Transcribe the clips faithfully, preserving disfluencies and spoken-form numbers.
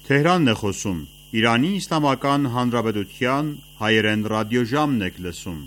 Թեհրանն է խոսում, Իրանի Իսլամական Հանրապետության հայերեն ռադիոժամն եք լսում։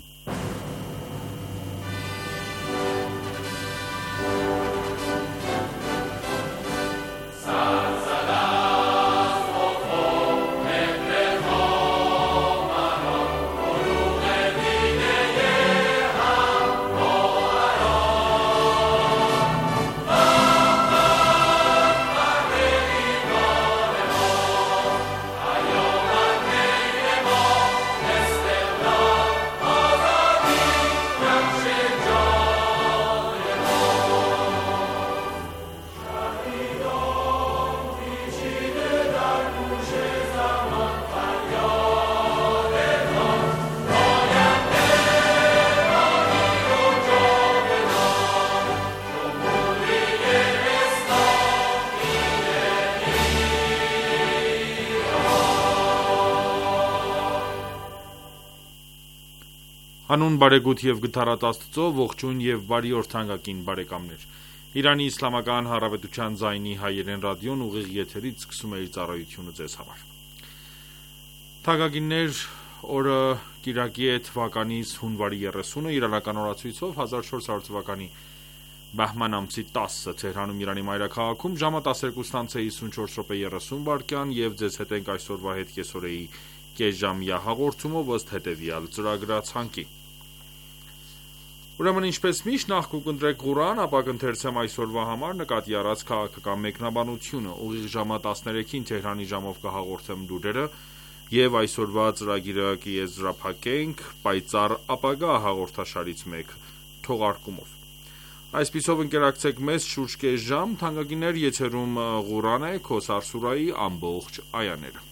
Հանուն բարեգութ և գթառատ Աստծո, ողջույն և բարի օր թանկագին բարեկամներ: Իրանի Իսլամական Հանրապետության ձայնի հայերեն ռադիոն ուղիղ եթերից սկսում է իր ծառայությունը ձեզ համար: Թանկագիններ, օրը կիրակի է թվականիս հունվարի երեսունը, իրանական օրացույցով հազար չորս հարյուր թվականի բահման ամսի տասը, Թեհրանում Իրանի մայրաքաղաքում ժամը տասներկուսն անց է հիսունչորս րոպե երեսուն վայրկյան և ձեզ հետ ենք այսօրվա հետ կեսօրեի կեսժամյա հաղորդումով ըստ հետևյալ ծրագրացանկի: Ուրեմն ինչպես միշտ նախ կընտրեք Ղուրան, ապա կընթերցեմ այսօրվա համար նկատի առած քաղաքական մեկնաբանությունը, ուղիղ ժամը տասներեքին Թեհրանի ժամով կհաղորդեմ լուրերը և այսօրվա ծրագիրը կեզրափակենք պայծառ ապագա հաղորդաշարից մեկ թողարկումով: Այսպիսով ընկերակցեք մեզ շուրջ կես ժամ, թանկագիններ, եթերում Ղուրան է, Քոսար սուրահի ամբողջ այաները: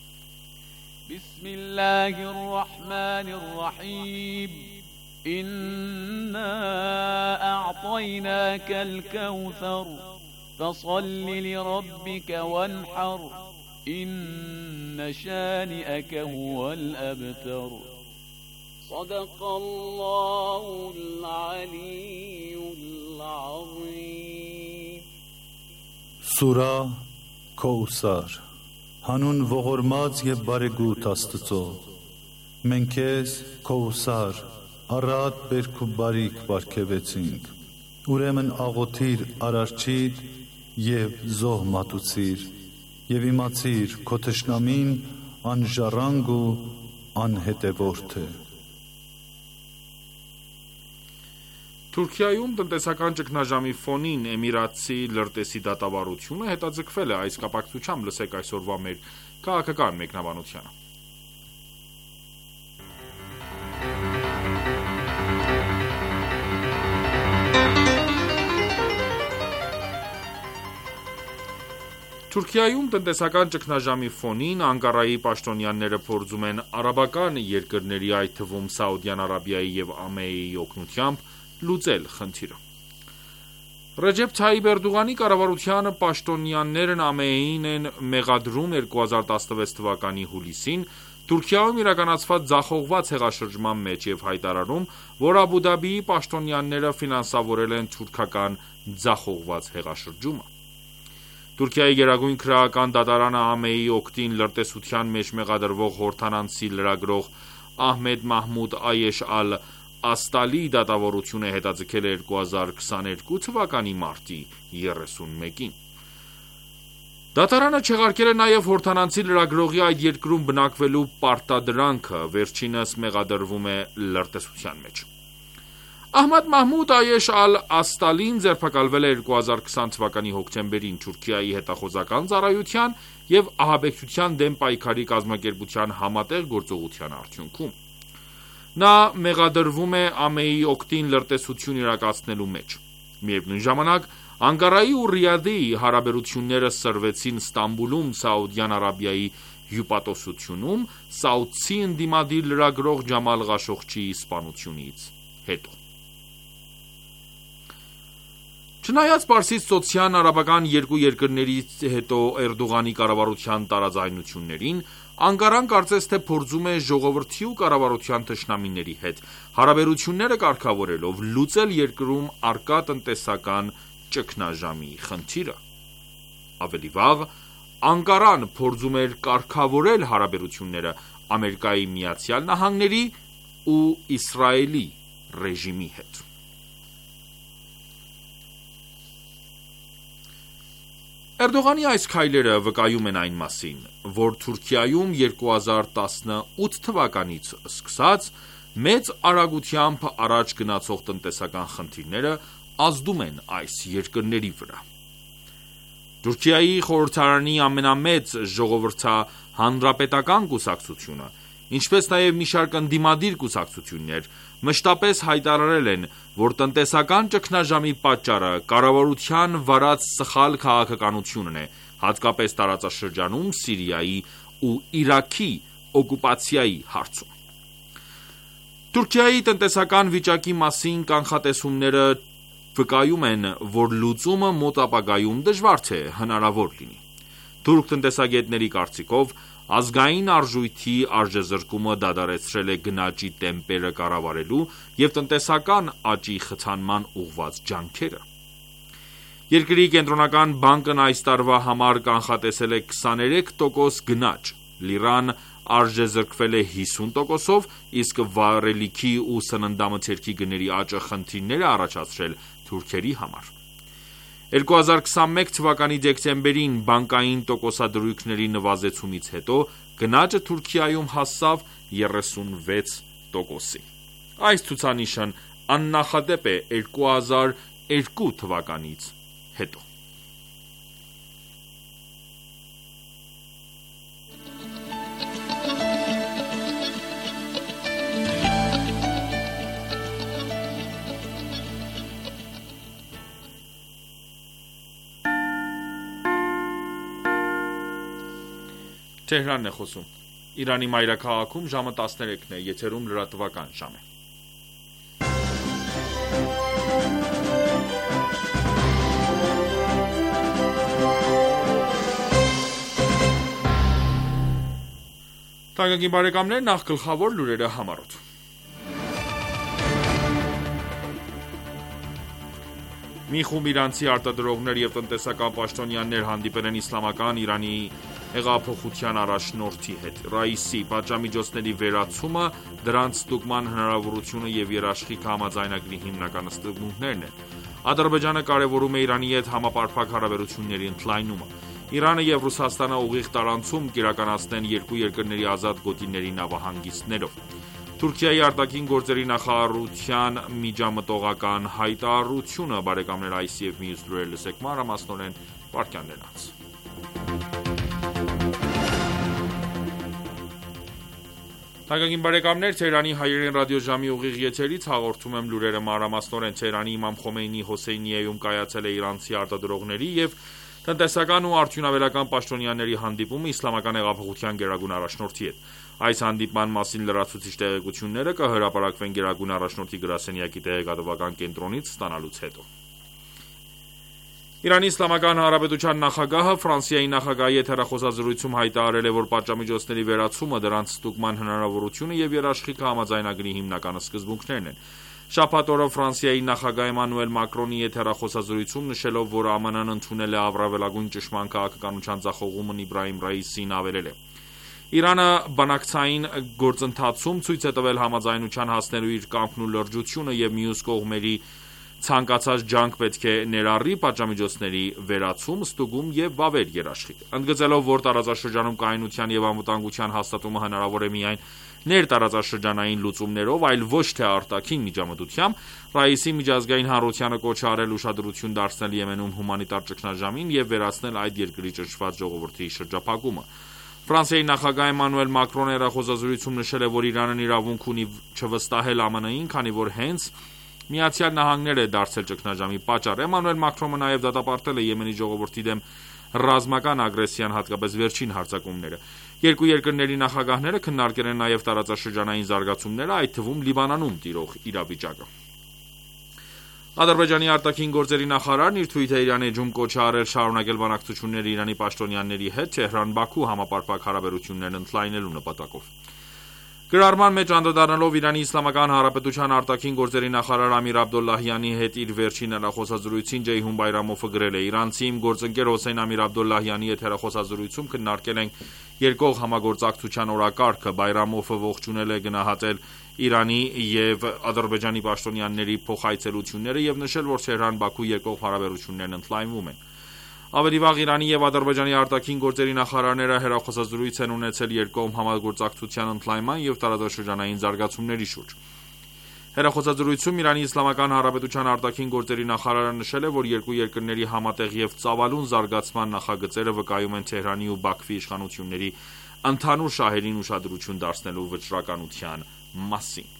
Բիսմիլլահիռռահմանիռռահիմ إنا أعطيناك الكوثر فصل لربك وانحر إن شانئك هو الأبتر صدق الله العلي العظيم Սուրահ Քոսար Հանուն ողորմած և բարեգութ Աստծո: Մենք քեզ Քոսար առատ բերք ու բարիք պարգևեցինք: Ուրեմն աղոթիր Արարչիդ և զոհ մատուցիր և իմացիր քո թշնամին անժառանգ ու անհետևորդ է: Թուրքիայում տնտեսական ճգնաժամի ֆոնին էմիրացի լրտեսի դատավարությունը հետաձգվել է: Այս կապակցությամբ լսեք այսօրվա մեր քաղաքական մեկնաբանությունը: Թուրքիայում տնտեսական ճգնաժամի ֆոնին Անկարայի պաշտոնյաները փորձում են արաբական երկրների, այդ թվում Սաուդյան Արաբիայի և ԱՄԷ-ի օգնությամբ լուծել խնդիրը: Ռեջեփ Թայիփ Էրդողանի կառավարության պաշտոնյաներն ԱՄԷ-ին են մեղադրում երկու հազար տասնվեց թվականի հուլիսին Թուրքիայում իրականացված ձախողված հեղաշրջման մեջ և հայտարարում, որ Աբու Դաբիի պաշտոնյաները ֆինանսավորել են թուրքական ձախողված հեղաշրջումը: Թուրքիայի գերագույն քրեական դատարանը ԱՄԷ-ի օգտին լրտեսության մեջ մեղադրվող հորդանանցի լրագրող Ահմեդ Մահմուդ Այեշ Ալ-Աստալիի դատավարությունը հետաձգել է երկու հազար քսաներկու թվականի մարտի երեսունմեկին: Դատարանը չեղարկել է նաև հորդանանցի լրագրողի այդ երկրում բնակվելու պարտադրանքը, վերջինս մեղադրվում է լրտեսության մեջ: Ահմեդ Մահմուդ Այեշ Ալ-Աստալին ձերբակալվել է երկու հազար քսան թվականի հոկտեմբերին Թուրքիայի հետախուզական ծառայության և ահաբեկչության դեմ պայքարի կազմակերպության համատեղ գործողության արդյունքում: Նա մեղադրվում է ԱՄԷ-ի օգտին լրտեսություն իրականացնելու մեջ: Միևնույն ժամանակ, Անկարայի ու Ռիադի հարաբերությունները սրվեցին Ստամբուլում Սաուդյան Արաբիայի հյուպատոսությունում սաուդցի ընդդիմադիր լրագրող Ջամալ Խաշողջիի սպանությունից հետո: Չնայած Պարսից ծոցյան արաբական երկու երկրներից հետո Էրդողանի կառավարության տարաձայնություններին, Անկարան կարծես թե փորձում է ժողովրդի ու կառավարության թշնամիների հետ հարաբերությունները կարգավորելով լուծել երկրում առկա տնտեսական ճգնաժամի խնդիրը: Ավելի վաղ, Անկարան փորձում էր կարգավորել հարաբերությունները Ամերիկայի Միացյալ Նահանգների ու Իսրայելի ռեժիմի հետ։ Էրդողանի այս քայլերը վկայում են այն մասին, որ Թուրքիայում երկու հազար տասնութ թվականից սկսած մեծ արագությամբ առաջ գնացող տնտեսական խնդիրները ազդում են այս երկրների վրա։ Թուրքիայի խորհրդարանի ամենամեծ ժողովրդահանրապետական կուսակցությունը, ինչպես նաև մի շարք ընդդիմադիր կուսակցություններ մշտապես հայտարարել են, որ տնտեսական ճգնաժամի պատճառը կառավարության վարած սխալ քաղաքականությունն է, հատկապես տարածաշրջանում Սիրիայի ու Իրաքի օկուպացիայի հարցում։ Թուրքիայի տնտեսական վիճակի մասին կանխատեսումները վկայում են, որ լուծումը մոտ ապագայում դժվար թե հնարավոր լինի։ Թուրք տնտեսագետների կարծիքով ազգային արժույթի արժեզրկումը դադարեցրել է գնաճի տեմպերը կառավարելու և տնտեսական աճի խթանման ուղղված ջանքերը։ Երկրի կենտրոնական բանկն այս տարվա համար կանխատեսել է քսաներեք տոկոս գնաճ, լիրան արժեզրկվել է հիսուն տոկոսով, իսկ վառելիքի ու սննդամթերքի գների աճը խնդիրներ է առաջացրել թուրքերի համար։ երկու հազար քսանմեկ թվականի դեկտեմբերին բանկային տոկոսադրույքների նվազեցումից հետո գնաճը Թուրքիայում հասավ երեսունվեց տոկոսի։ Այս ցուցանիշն աննախադեպ է երկու հազար երկու թվականից հետո։ Թեհրանն է խոսում։ Իրանի մայրաքաղաքում ժամը տասներեքն է, եթերում լրատվական ժամ է։ Թանկագին բարեկամներ, նախ գլխավոր լուրերը համառոտ։ Մի խումբ իրանցի արտադրողներ և տնտեսական պաշտոնյաներ հանդիպել են Իսլամական Իրանի հեղափոխության առաջնորդի հետ։ Ռաիսի պատժամիջոցների վերացումը, դրանց ստուգման հնարավորությունը և երաշխիքը համաձայնագրի հիմնական սկզբունքներն են։ Ադրբեջանը կարևորում է Իրանի հետ համապարփակ հարաբերությունների ընդլայնումը։ Իրանը և Ռուսաստանը ուղիղ տարանցում կիրականացնեն երկու երկրների ազատ գոտիների նավահանգիստներով։ Թուրքիայի արտաքին գործերի նախարարության միջամտողական հայտարարությունը, բարեկամներ, այս և մյուս լուրեր լսեք մանրամասնորեն վայրկյաններ անց։ Թանկագին բարեկամներ, Թեհրանի հայերեն ռադիոժամի ուղիղ եթերից հաղորդում եմ լուրերը մանրամասնորեն։ Թեհրանի Իմամ Խոմեյնի Հոսեյնիեում կայացել է իրանցի արտադրողների և տնտեսական ու արդյունաբերական պաշտոնյաների հանդիպումը Իսլամական հեղափոխության գերագույն առաջնորդի հետ։ Այս հանդիպման մասին լրացուցիչ տեղեկությունները կհրապարակվեն գերագույն առաջնորդի գրասենյակի տեղեկատվական կենտրոնից ստանալուց հետո։ Իրանի Իսլամական Հանրապետության նախագահը Ֆրանսիայի նախագահի հետ հեռախոսազրույցում հայտարարել է, որ պատժամիջոցների վերացումը, դրանց ստուգման հնարավորությունը և երաշխիքը համաձայնագրի հիմնական սկզբունքներն են։ Շաբաթ օրը Ֆրանսիայի նախագահ Էմանուել Մակրոնի հետ հեռախոսազրույցում նշելով, որ ԱՄՆ-ն ընդունել է առավելագույն ճշմարտ քաղաքականության ձախողումն Իբրահիմ Ռաիսին ավերել է. Իրանը բանակցային գործընթացում ցույց է տվել համաձայնության հասնելու իր կամքն ու լրջությունը և մյուս կողմերի ցանկացած ջանք պետք է ներառի պատժամիջոցների վերացում, ստուգում և վավեր երաշխիք։ Ընդգծելով, որ տարածաշրջանում կայունության և անվտանգության հաստատումը հնարավոր է միայն ներտարածաշրջանային լուծումներով, այլ ոչ թե արտաքին միջամտությամբ, Ռաիսի միջազգային հանրությանը կոչ է արել ուշադրություն դարձնել Եմենում հումանիտար ճգնաժամին և վերացնել այդ երկրի ճնշված ժողովրդի շրջափակումը։ Ֆրանսիայի նախագահ Էմանուել Մակրոնը հեռախոսազրույցում նշել է, որ Իրանն իրավունք ունի չվստահել ԱՄՆ-ին, քանի որ հենց Միացյալ Նահանգները է դարձել ճգնաժամի պատճառ։ Էմանուել Մակրոնը նաև դատապարտել է Եմենի ժողովրդի դեմ ռազմական ագրեսիան, հատկապես վերջին հարձակումները։ Երկու երկրների նախագահները քննարկել են նաև տարածաշրջանային զարգացումները, այդ թվում Լիբանանում տիրող իրավիճակը։ Ադրբեջանի արտաքին գործերի նախարարն իր Twitter-յան էջում կոչ է արել շարունակել բանակցությունները Իրանի պաշտոնյաների հետ Թեհրան-Բաքու համապարփակ հարաբերություններն ընդլայնելու նպատակով։ Գրառման մեջ անդրադառնալով Իրանի Իսլամական Հանրապետության արտաքին գործերի նախարար Ամիր Աբդոլլահյանի հետ իր վերջին հեռախոսազրույցին Ջեյհուն Բայրամովը գրել է. «Իրանցի իմ գործընկեր Հոսեյն Ամիր Աբդոլլահյանի հետ հեռախոսազրույցում քննարկել ենք երկկողմ համագործակցության օրակարգը։ Բայրամովը ողջունել է գնահատել Իրանի և Ադրբեջանի պաշտոնյաների փոխայցելությունները և նշել, որ Թեհրան-Բաքու երկկողմ հարաբերություններն ընդլայնվում են։ Ավելի վաղ Իրանի և Ադրբեջանի արտաքին գործերի նախարարները հեռախոսազրույց են ունեցել երկկողմ համագործակցության ընդլայնման և տարածաշրջանային զարգացումների շուրջ։ Հեռախոսազրույցում Իրանի Իսլամական Հանրապետության արտաքին գործերի նախարարը նշել է, որ երկու երկրների համատեղ և ծավալուն զարգացման նախագծերը վկայում են Թեհրանի ու Բաքվի իշխանությունների ընդհանուր շահերին ուշադրություն դարձնելու վճռականության մասին»։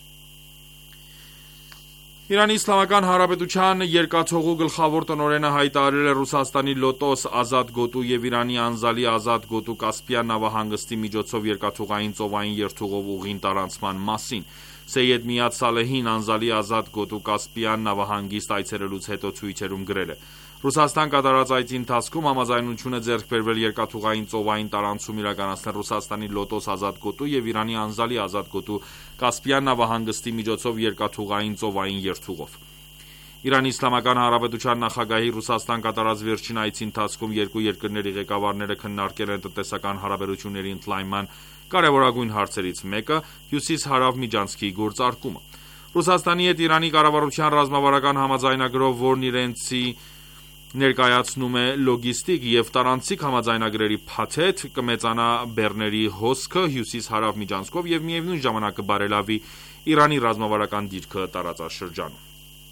Իրանի Իսլամական Հանրապետության երկաթուղու գլխավոր տնօրենը հայտարարել է Ռուսաստանի «Լոտոս» ազատ գոտու և Իրանի «Անզալի» ազատ գոտու Կասպիան նավահանգստի միջոցով երկաթուղային ծովային երթուղով ուղին տարանցման մասին։ Սեյեդ Միադ Սալեհին «Անզալի» ազատ գոտու Կասպիան նավահանգիստ այցելելուց հետո Twitter-ում գրել է. «Ռուսաստան կատարած այցի ընթացքում համաձայնություն է ձեռք բերվել երկաթուղային ծովային տարանցում իրականացնել Ռուսաստանի «Լոտոս» ազատ գոտու և Իրանի «Անզալի» ազատ գոտու Կասպիան նավահանգստի միջոցով երկաթուղային ծովային երթուղով»։ Իրանի Իսլամական Հանրապետության նախագահի Ռուսաստան կատարած վերջին այցի ընթացքում երկու երկրների ղեկավարները քննարկել են տնտեսական հարաբերությունների ընդլայնման կարևորագույն հարցերից մեկը հյուսիս-հարավ միջանցքի գործարկումը։ Ռուսաստանի հետ Իրանի կառավարության ռազմավարական համաձայնագրով, որն իրենցի ներկայացնում է լոգիստիկ և տարանցիկ համաձայնագրերի փաթեթ, կմեծանա բեռների հոսքը հյուսիս-հարավ միջանցքով և միևնույն ժամանակ կբարելավի Իրանի ռազմավարական դիրքը տարածաշրջանում։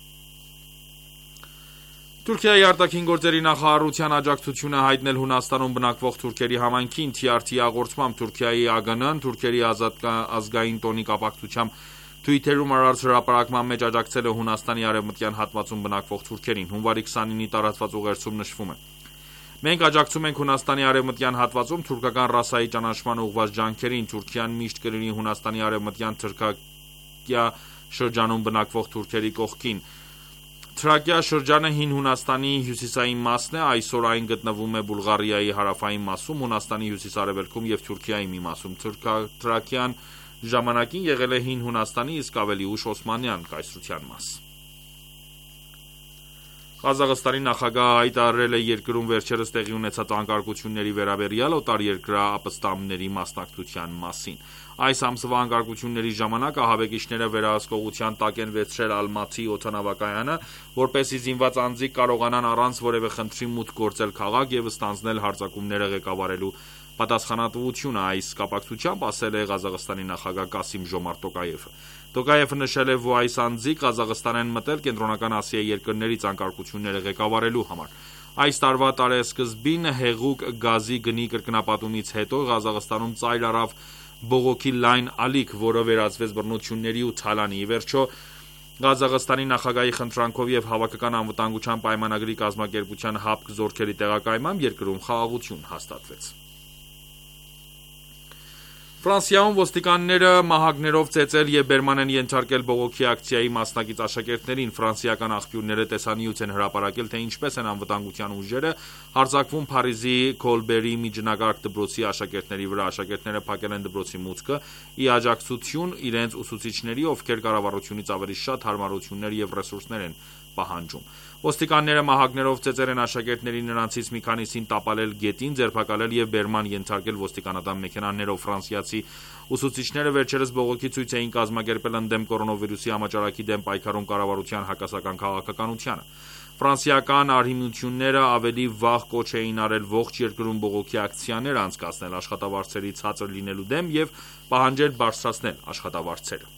Թուրքիայի արտաքին գործերի նախարարության աջակցությունը հայտնել Հունաստանում բնակվող թուրքերի համայնքին T R T-ի հաղորդմամբ Թուրքիայի A G N-ն Թուրքերի ազգային տոնի կապակցությամբ Twitter-ում արարած հրապարակման մեջ աջակցել է Հունաստանի արևմտյան հատվածում բնակվող թուրքերին։ Հունվարի քսանինի տարածված ուղերձում նշվում է. «Մենք աջակցում ենք Հունաստանի արևմտյան հատվածում թուրքական ռասայի ճանաչման ուղղված ջանքերին։ Թուրքիան միշտ կլինի Հունաստանի արևմտյան Թրակիա շրջանում բնակվող թուրքերի կողքին։ Թրակիա շրջանը հին Հունաստանի հյուսիսային մասն է, այսօր այն գտնվում է Բուլղարիայի հարավային մասում, Հունաստանի հյուսիս-արևելքում և Թուրքիայի մի մասում։ Թրակիան ժամանակին եղել է հին Հունաստանի, իսկ ավելի ուշ Օսմանյան կայսրության մաս»։ Ղազախստանի նախագահը հայտարարել է երկրում վերջերս տեղի ունեցած անկարգությունների վերաբերյալ օտարերկրյա ապստամբների մասնակցության մասին։ Այս ամսվա անկարգությունների ժամանակ ահաբեկիչները վերահսկողության տակ են վերցրել Ալմաթի օդանավակայանը, որպեսզի զինված անձինք կարողանան առանց որևէ խնդրի մուտք գործել քաղաք և ստանձնել հարձակումները ղեկավարելու պատասխանատվությունը։ Այս կապակցությամբ ասել է Ղազախստանի նախագահ Կասիմ Ժոմարտ Տոկաևը։ Տոկաևը նշել է, որ այս անձինք Ղազախստան են մտել Կենտրոնական Ասիայի երկրներից անկարգությունները ղեկավարելու համար։ Այս տարվա տարեսկզբին հեղուկ գազի գնի կրկնապատումից հետո Ղազախստանում ծայր առավ բողոքի լայն ալիք, որը վերածվեց բռնությունների ու թալանի։ Ի վերջո, Ղազախստանի նախագահի խնդրանքով և Հավաքական անվտանգության պայմանագրի կազմակերպության ՀԱՊԿ զորքերի տեղակայմամբ երկրում խաղաղություն հաստատվեց։ Ֆրանսիայում ոստիկանները մահագներով ծեծել և բերման են ենթարկել բողոքի ակցիայի մասնակից աշակերտներին։ Ֆրանսիական աղբյուրները տեսանյութ են հրապարակել, թե ինչպես են անվտանգության ուժերը հարձակվում Փարիզի Քոլբերի միջնակարգ դպրոցի աշակերտների վրա։ Աշակերտները փակել են դպրոցի մուտքը՝ ի աջակցություն իրենց ուսուցիչների, ովքեր կառավարությունից ավելի շատ հարմարություններ և ռեսուրսներ են պահանջում։ Ոստիկանները մահագներով ծեծել են աշակերտներին, նրանցից մի քանիսին տապալել գետին, ձերբակալել և բերման ենթարկել ոստիկանական մեքենաներով։ Ֆրանսիացի ուսուցիչները վերջերս բողոքի ցույց էին կազմակերպել ընդդեմ կորոնավիրուսի համաճարակի դեմ պայքարում կառավարության հակասական քաղաքականությանը։ Ֆրանսիական արհիմությունները ավելի վաղ կոչ էին արել ողջ երկրում բողոքի ակցիաներ անցկացնել աշխատավարձերի ցածր լինելու դեմ և պահանջել բարձրացնել աշխատավարձերը։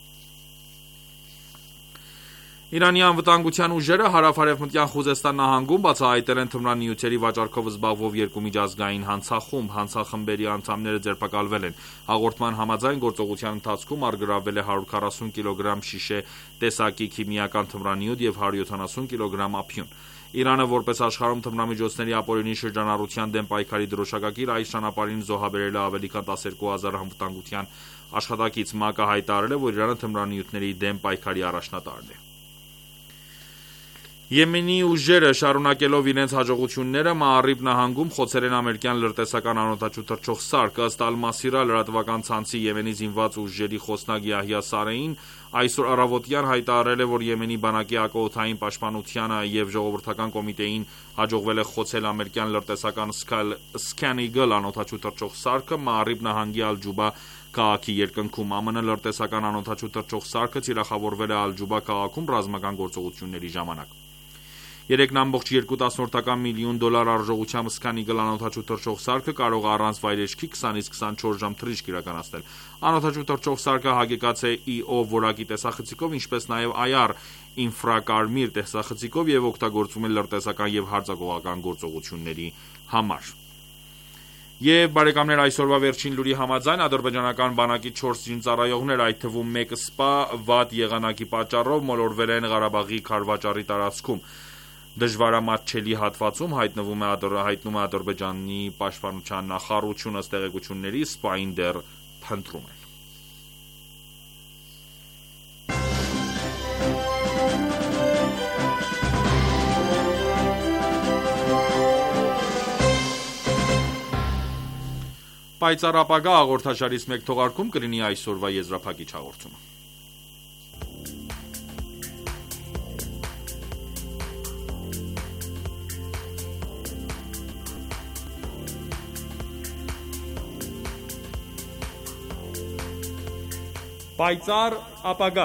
Իրանի անվտանգության ուժերը հարավ-արևմտյան Խուզեստան նահանգում բացահայտել են թմրանյութերի վաճառքով զբաղվող երկու միջազգային հանցախումբ։ Հանցախմբերի անդամները ձերբակալվել են։ Հաղորդման համաձայն գործողության ընթացքում առգրավվել է հարյուր քառասուն կիլոգրամ շիշե տեսակի քիմիական թմրանյութ և հարյուր յոթանասուն կիլոգրամ ափիոն։ Իրանը, որպես աշխարհում թմրամիջոցների ապօրինի շրջանառության դեմ պայքարի դրոշակակիր, այս ճանապարհին զոհաբերել է ավելի քան տասներկու հազար անվտանգության աշխատակից։ ՄԱԿ-ը հայտարարել է, որ Իրանը թմրանյութերի դեմ պայքարի առաջատարն է։ Եմենի ուժերը շարունակելով իրենց հաջողությունները Մաարիբ նահանգում խոցել են ամերիկյան լրտեսական անօդաչու թռչող սարք։ Ըստ Ալ-Մասիրա լրատվական ցանցի Եմենի զինված ուժերի խոսնակ Յահյա Սարեին այսօր առավոտյան հայտարարել է, որ Եմենի բանակի հակաօդային պաշտպանությանը և ժողովրդական կոմիտեին հաջողվել է խոցել ամերիկյան լրտեսական Scan Eagle անօդաչու թռչող սարքը Մաարիբ նահանգի Ալ-Ջուբա քաղաքի երկնքում։ ԱՄՆ լրտեսական անօդաչու թռչող սարքը թիրախավորվել է Ալ-Ջուբա քաղաքում ռազմական գործողությունների ժամանակ։ երեք նոց երկու միլիոն դոլար արժողությամբ Scan Eagle անօդաչու թռչող սարքը կարող է առանց վայրեջքի քսանից քսանչորս ժամ թռիչք իրականացնել։ Անօդաչու թռչող սարքը հագեկած է ի օ որակի տեսախցիկով, ինչպես նաև Այ Առ ինֆրակարմիր տեսախցիկով և օգտագործվում է լրտեսական և հարձակողական գործողությունների համար։ Եվ բարեկամներ, այսօրվա վերջին լուրի համաձայն ադրբեջանական բանակի չորս զինծառայողներ, այդ թվում մեկ սպա, վատ եղանակի պատճառով մոլորվել են Ղարաբաղի Քարվաճառի տարածքում։ Դժվարամատչելի հատվածում հայտնվում է հայտնում է Ադրբեջանի պաշտպանության նախարարությունը, ըստ տեղեկությունների սպային դեռ փնտրում են։ Պայծառ ապագա հաղորդաշարից մեկ թողարկում կլինի այսօրվա եզրափակիչ հաղորդումը։ Պայծառ ապագա։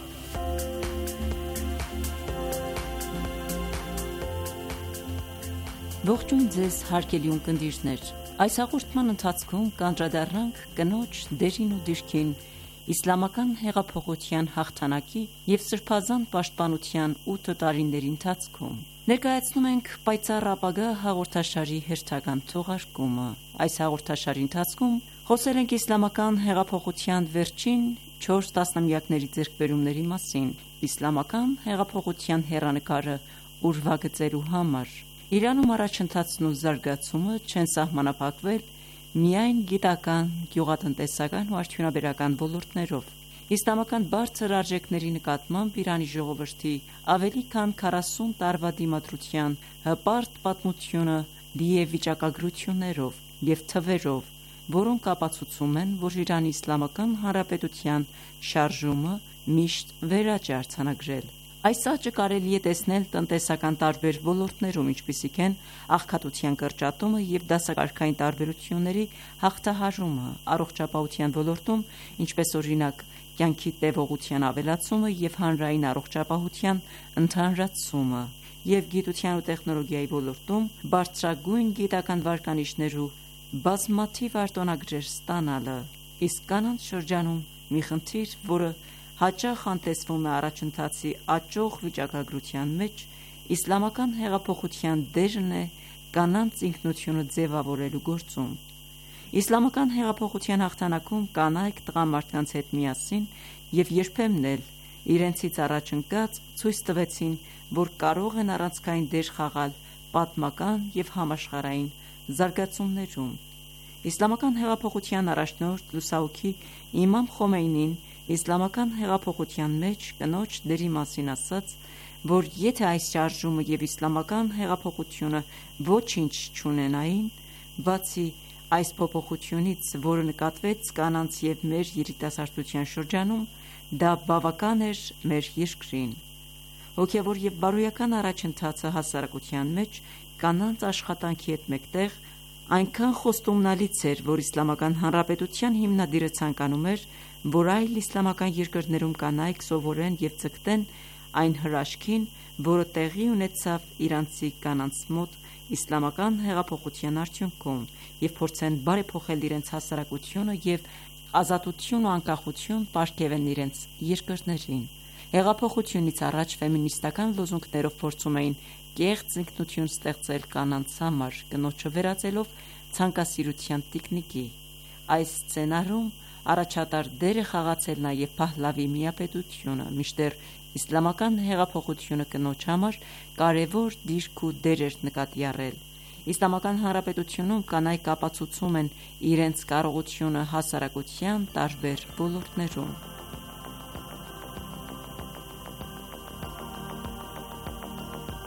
Ողջույն ձեզ հարգելի ունկնդիրներ։ Այս հաղորդման ընթացքում կանդրադառնանք կնոջ դերին ու դիրքին իսլամական հեղափոխության հաղթանակի և սրբազան պաշտպանության ութ տարիների ընթացքում։ Ներկայացնում ենք Պայծառ ապագա հաղորդաշարի հերթական թողարկումը։ Այս հաղորդաշարի ընթացքում խոսել ենք իսլամական հեղափոխության վերջին չորս տասնամյակների ձեռքբերումների մասին, իսլամական հեղափոխության հեռանկարը ուրվագծելու համար։ Իրանում առաջընթացն ու զարգացումը չեն սահմանափակվել միայն գիտական, գյուղատնտեսական ու արդյունաբերական ոլորտներով։ Իսլամական բարձր արժեքների նկատմամբ Իրանի ժողովրդի ավելի քան քառասուն տարվա դիմադրության հպարտ պատմությունը լի է վիճակագրություններով և թվերով, որոնք ապացուցում են, որ Իրանի Իսլամական Հանրապետության շարժումը միշտ վերաճ է արձանագրել։ Այս աճը կարելի է տեսնել տնտեսական տարբեր ոլորտներում, ինչպիսիք են աղքատության կրճատումը և դասակարգային տարբերությունների հաղթահարումը, առողջապահության ոլորտում, ինչպես օրինակ կյանքի տևողության ավելացումը և հանրային առողջապահության ընդհանրացումը, և գիտության ու տեխնոլոգիայի ոլորտում բարձրագույն գիտական վարկանիշներ ու բազմաթիվ արտոնագրեր ստանալը։ Իսկ կանանց շրջանում մի խնդիր, որը հաճախ անտեսվում է առաջընթացի աճող վիճակագրության մեջ, իսլամական հեղափոխության դերն է կանանց ինքնությունը ձևավորելու գործում։ Իսլամական հեղափոխության հաղթանակում կանայք տղամարդկանց հետ միասին և երբեմն էլ իրենցից առաջ ընկած ցույց տվեցին, որ կարող են առանցքային դեր խաղալ պատմական և համաշխարհային զարգացումներում։ Իսլամական հեղափոխության առաջնորդ լուսահոգի Իմամ Խոմեյնին իսլամական հեղափոխության մեջ կնոջ դերի մասին ասաց, որ եթե այս շարժումը և իսլամական հեղափոխությունը ոչինչ չունենային, բացի այս փոփոխությունից, որը նկատվեց կանանց և մեր երիտասարդության շրջանում, դա բավական էր մեր երկրին։ Հոգևոր և բարոյական առաջընթացը հասարակության մեջ կանանց աշխատանքի հետ մեկտեղ այնքան խոստումնալից էր, որ Իսլամական Հանրապետության հիմնադիրը ցանկանում էր, որ այլ իսլամական երկրներում կանայք սովորեն և ձգտեն այն հրաշքին, որը տեղի ունեցավ իրանցի կանանց մոտ իսլամական հեղափոխության արդյունքում, և փորձեն բարեփոխել իրենց հասարակությունը և ազատություն ու անկախություն պարգևեն իրենց երկրներին։ Հեղափոխությունից առաջ ֆեմինիստական լոզունգներով փորձում էին կեղծ ինքնություն ստեղծել կանանց համար, կնոջը վերածելով ցանկասիրության տիկնիկի։ Այս սցենարում առաջատար դեր է խաղացել նաև Փահլավի միապետությունը, մինչդեռ իսլամական հեղափոխությունը կնոջ համար կարևոր դիրք ու դեր էր նկատի առել։ Իսլամական Հանրապետությունում կանայք ապացուցում են իրենց կարողությունը հասարակության տարբեր ոլորտներում։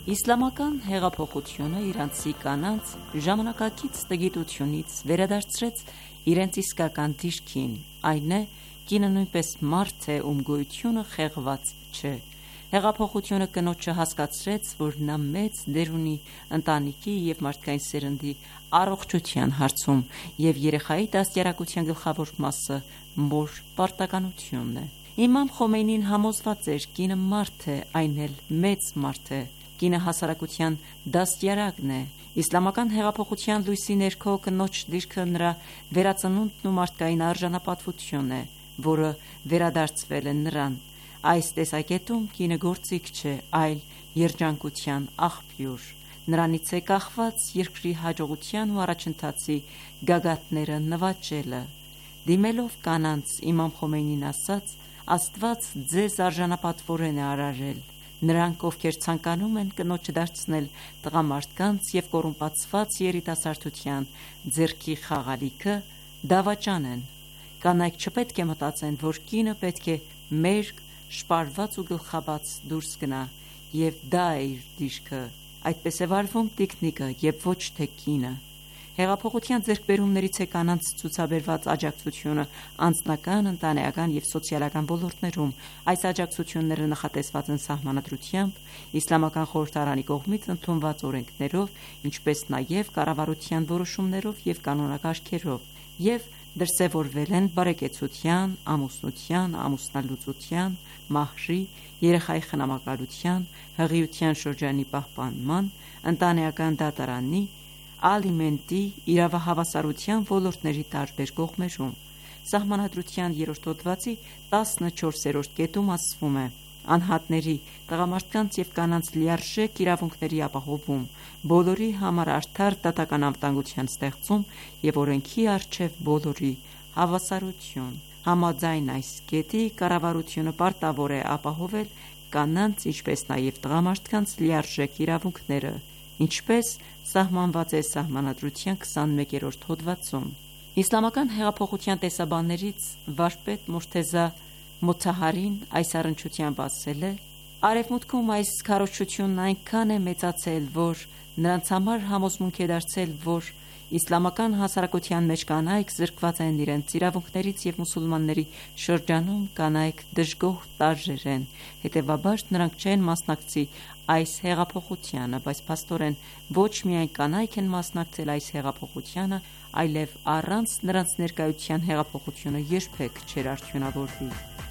Իսլամական հեղափոխությունը իրանցի կանանց ժամանակակից տգիտությունից վերադարձրեց իրենց իսկական դիրքին, այն է, կինը նույնպես մարդ է, ում գոյությունը խեղված չէ։ Հեղափոխությունը կնոջը հասկացրեց, որ նա մեծ դեր ունի ընտանիքի և մարդկային սերնդի առողջության հարցում, և երեխայի դաստիարակության գլխավոր մասը մոր պարտականությունն է։ Իմամ Խոմեյնին համոզված էր, կինը մարդ է, այն էլ մեծ մարդ է, կինը հասարակության դաստիարակն է։ Իսլամական հեղափոխության լույսի ներքո կնոջ դիրքը նրա վերածնունդն ու մարդկային արժանապատվությունն է, որը վերադարձվել է նրան։ Այս տեսակետում կինը գործիք չէ, այլ երջանկության աղբյուր։ Նրանից է կախված երկրի հաջողության ու առաջընթացի գագաթները նվաճելը։ Դիմելով կանանց, իմամ Խոմեյնին ասաց. «Աստված ձեզ արժանապատվորեն է արարել։ Նրանք, ովքեր ցանկանում են կնոջ դարձնել տղամարդկանց և կոռումպացված երիտասարդության ձեռքի խաղալիքը, դավաճան են։ Կանայք չպետք է մտածեն, որ կինը պետք է մերկ, շպարված ու գլխաբաց դուրս գնա, և դա է իր դիրքը։ Այդպես է վարվում տիկնիկը և ոչ թե կինը»։ Հեղափոխության ձեռքբերումներից է կանանց ցուցաբերված աջակցությունը անձնական, ընտանեկան և սոցիալական ոլորտներում։ Այս աջակցությունները նախատեսված են սահմանադրությամբ, Իսլամական խորհրդարանի կողմից ընդունված օրենքներով, ինչպես նաև կառավարության որոշումներով և կանոնակարգերով, և դրսևորվել են բարեկեցության, ամուսնության, ամուսնալուծության, մահրի, երեխայի խնամակալության, հղիության շրջանի պահպանման, ընտանեկան դատարանի, ալիմենտի, իրավահավասարության ոլորտների տարբեր կողմերում։ Սահմանադրության երրորդ հոդվածի տասնչորսերորդ կետում ասվում է. «Անհատների, տղամարդկանց և կանանց լիարժեք իրավունքների ապահովում, բոլորի համար արդար դատական անվտանգության ստեղծում և օրենքի առջև բոլորի հավասարություն»։ Համաձայն այս կետի, կառավարությունը պարտավոր է ապահովել կանանց, ինչպես նաև տղամարդկանց լիարժեք իրավունքները, ինչպես սահմանված է Սահմանադրության քսանմեկերորդ հոդվածում։ Իսլամական հեղափոխության տեսաբաններից վարպետ Մուրթեզա Մոթահարին այս առնչությամբ ասել է. «Արևմուտքում այս քարոզչությունն այնքան է մեծացել, որ նրանց համար համոզմունք է դարձել, որ իսլամական հասարակության մեջ կանայք զրկված են իրենց իրավունքներից և մուսուլմանների շրջանում կանայք դժգոհ տարրեր են, հետևաբար նրանք չեն մասնակցի այս հեղափոխությանը, բայց փաստորեն ոչ միայն կանայք են մասնակցել այս հեղափոխությանը, այլև առանց նրանց ներկայության հեղափոխությունը երբեք չէր արդյունավորվի»։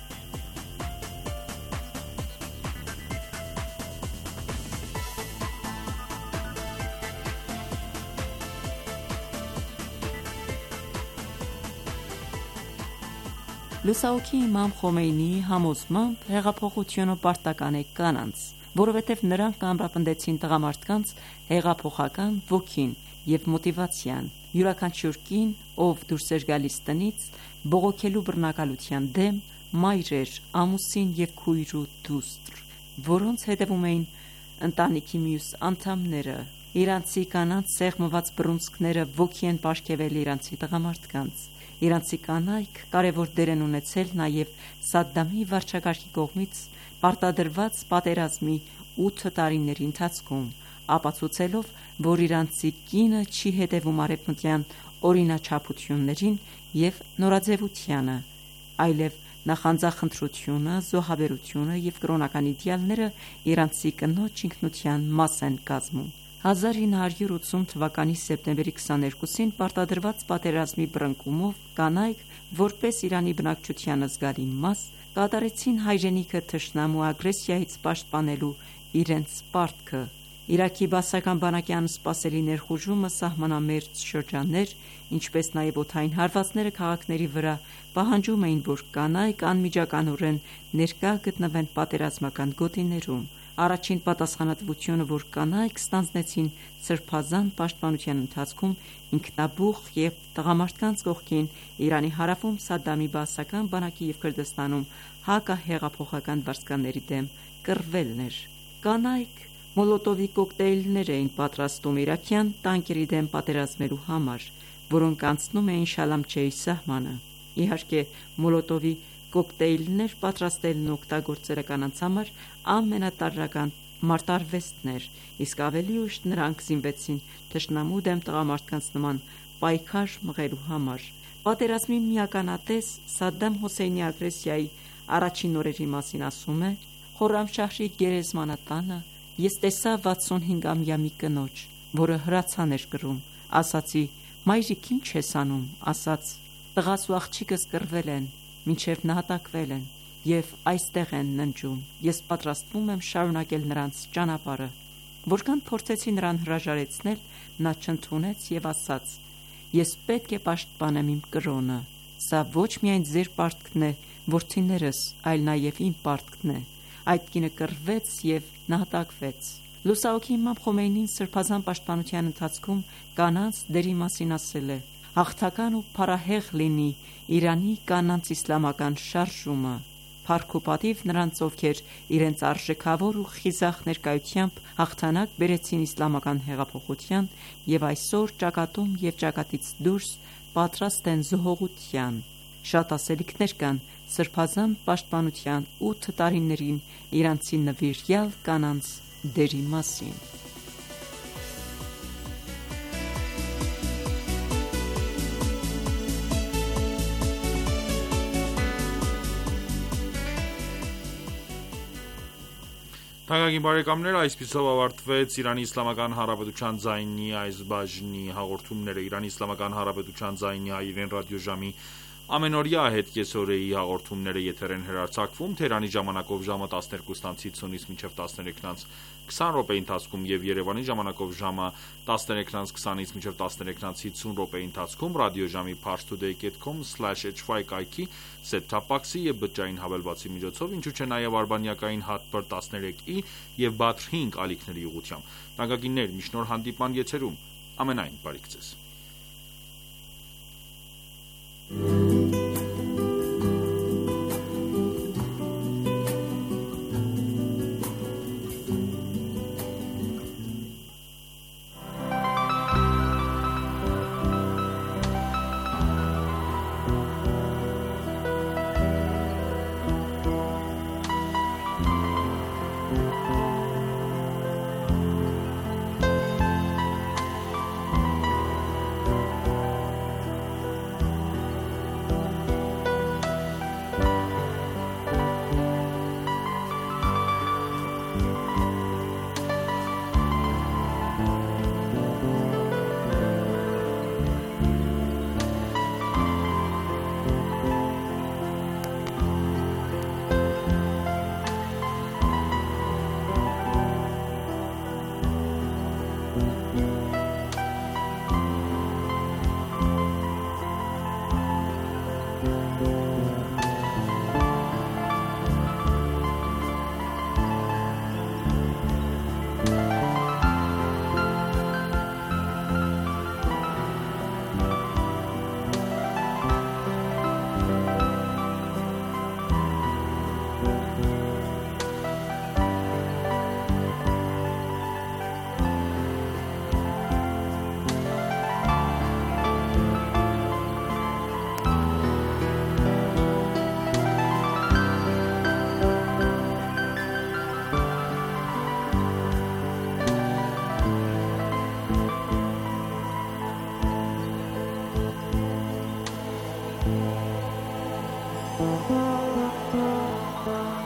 Լուսահոգի իմամ Խոմեյնիի համոզմամբ հեղափոխությունը պարտական է կանանց, որովհետև նրանք ամրապնդեցին տղամարդկանց հեղափոխական ոգին և մոտիվացիան։ Յուրաքանչյուր կին, ով դուրս էր գալիս տնից բողոքելու բռնակալության դեմ, մայր էր, ամուսին և քույր ու դուստր, որոնց հետևում էին ընտանիքի մյուս անդամները։ Իրանցի կանանց սեղմված բռունցքները ոգի են պարգևել իրանցի տղամարդկանց։ Իրանցի կանայք կարևոր դեր են ունեցել նաև Սադդամի վարչակարգի կողմից պարտադրված պատերազմի ութ տարիների ընթացքում, ապացուցելով, որ իրանցի կինը չի հետևում արևմտյան օրինաչափություններին և նորաձևությանը, այլև նախանձախնդրությունը, զոհաբերությունը և կրոնական իդեալները իրանցի կնոջ ինքնության մաս են կազմում։ հազար ինը հարյուր ութսուն թվականի սեպտեմբերի քսաներկուսին պարտադրված պատերազմի բռնկումով կանայք, որպես Իրանի բնակչության զգալի մաս, կատարեցին հայրենիքը թշնամու ագրեսիայից պաշտպանելու իրենց պարտքը։ Իրաքի բաասական բանակի անսպասելի ներխուժումը սահմանամերձ շրջաններ, ինչպես նաև օդային հարվածները քաղաքների վրա պահանջում էին, որ կանայք անմիջականորեն ներկա գտնվեն պատերազմական գոտիներում։ Առաջին պատասխանատվությունը, որ կանայք ստանձնեցին սրբազան պաշտպանության ընթացքում ինքնաբուխ և տղամարդկանց կողքին Իրանի հարավում Սադդամի բաասական բանակի և Քրդստանում հակահեղափոխական վարձկանների դեմ կռվելն էր։ Կանայք մոլոտովի կոկտեյլներ էին պատրաստում իրաքյան տանկերի դեմ պատերազմելու համար, որոնք անցնում էին Շալամչեի սահմանը։ Իհարկե, մոլոտովի կոկտեյլներ պատրաստելն ու օգտագործելը կանանց համար ամենատարրական մարտարվեստն էր, իսկ ավելի ուշ նրանք զինվեցին թշնամու դեմ տղամարդկանց նման պայքար մղելու համար։ Պատերազմի միականատես Սադդամ Հոսեյնի ագրեսիայի առաջին օրերի մասին ասում է. «Խորրամշահրի գերեզմանատանը ես տեսա վաթսունհինգամյա մի կնոջ, որը հրացան էր կրում, ասացի. «Մայրիկ, ինչ ես անում»։ Ասաց. «Տղաս ու աղջիկս կռվել են, մինչև նահատակվել են և այստեղ են ննջում, ես պատրաստվում եմ շարունակել նրանց ճանապարհը»։ Որքան փորձեցի նրան հրաժարեցնել, նա չընդունեց և ասաց. «Ես պետք է պաշտպանեմ իմ կրոնը, սա ոչ միայն ձեր պարտքն է, որդիներս, այլ նաև իմ պարտքն է»։ Այդ կինը կռվեց և նահատակվեց։ Լուսահոգի Իմամ Խոմեյնին սրբազան պաշտպանության ընթացքում կանանց դերի մասին ասել է. «Հաղթական ու փառահեղ լինի Իրանի կանանց իսլամական շարժումը, փառք ու պատիվ նրանց, ովքեր իրենց արժեքավոր ու խիզախ ներկայությամբ հաղթանակ բերեցին իսլամական հեղափոխության և այսօր ճակատում և ճակատից դուրս պատրաստ են զոհողության»։ Շատ ասելիքներ կան սրբազան պաշտպանության ութ տարիներին իրանցի նվիրյալ կանանց դերի մասին։ Թանկագին բարեկամներ, այսպիսով ավարտվեց Իրանի Իսլամական Հանրապետության ձայնի այս բաժնի հաղորդումները։ Իրանի Իսլամական Հանրապետության ձայնի հայերեն ռադիոժամի ամենօրյա հետկեսօրեի հաղորդումները եթեր են հեռարձակվում Թեհրանի ժամանակով ժամը տասներկուսից հինգից մինչև տասներեքից քսան րոպեի ընթացքում և Երևանի ժամանակով ժամը տասներեքից քսանից մինչև տասներեքից հինգ րոպեի ընթացքում ռադիոժամի parstoday dot com slash h y կայքի set-top box-ի և բջջային հավելվածի միջոցով, ինչու չէ նաև արբանյակային հատբր տասներեք ի և բաթր հինգ ալիքների ուղղությամբ։ Թանկագիններ, մինչ նոր հանդիպման եթերում ամենայն բարիք ձեզ։ Thank you.